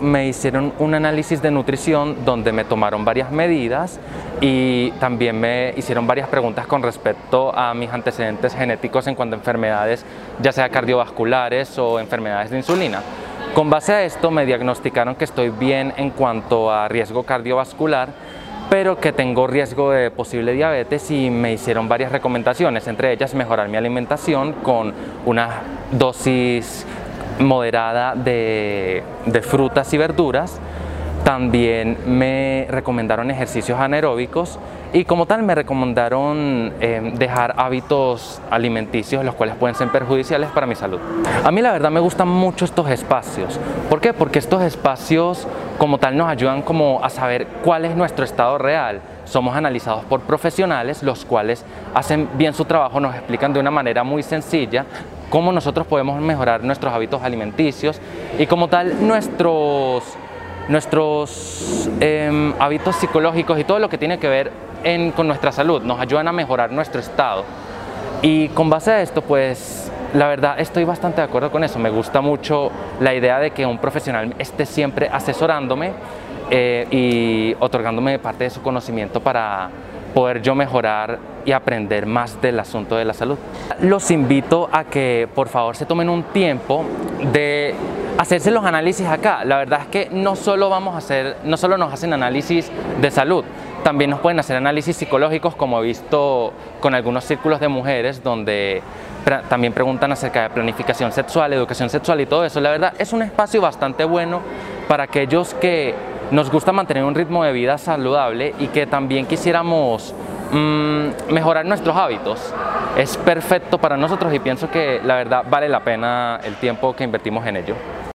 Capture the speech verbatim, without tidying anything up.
me hicieron un análisis de nutrición donde me tomaron varias medidas y también me hicieron varias preguntas con respecto a mis antecedentes genéticos en cuanto a enfermedades, ya sea cardiovasculares o enfermedades de insulina. Con base a esto me diagnosticaron que estoy bien en cuanto a riesgo cardiovascular, pero que tengo riesgo de posible diabetes y me hicieron varias recomendaciones, entre ellas mejorar mi alimentación con una dosis moderada de, de frutas y verduras. También me recomendaron ejercicios anaeróbicos y como tal me recomendaron eh, dejar hábitos alimenticios los cuales pueden ser perjudiciales para mi salud. A mí la verdad me gustan mucho estos espacios. ¿Por qué? Porque estos espacios como tal nos ayudan como a saber cuál es nuestro estado real. Somos analizados por profesionales los cuales hacen bien su trabajo, nos explican de una manera muy sencilla cómo nosotros podemos mejorar nuestros hábitos alimenticios y como tal nuestros Nuestros eh, hábitos psicológicos y todo lo que tiene que ver en, con nuestra salud nos ayudan a mejorar nuestro estado. Y con base a esto, pues la verdad estoy bastante de acuerdo con eso. Me gusta mucho la idea de que un profesional esté siempre asesorándome eh, y otorgándome parte de su conocimiento para poder yo mejorar y aprender más del asunto de la salud. Los invito a que por favor se tomen un tiempo de hacerse los análisis acá. La verdad es que no solo vamos a hacer, no solo nos hacen análisis de salud, también nos pueden hacer análisis psicológicos, como he visto con algunos círculos de mujeres donde también preguntan acerca de planificación sexual, educación sexual y todo eso. La verdad es un espacio bastante bueno para aquellos que nos gusta mantener un ritmo de vida saludable y que también quisiéramos mmm, mejorar nuestros hábitos. Es perfecto para nosotros y pienso que la verdad vale la pena el tiempo que invertimos en ello.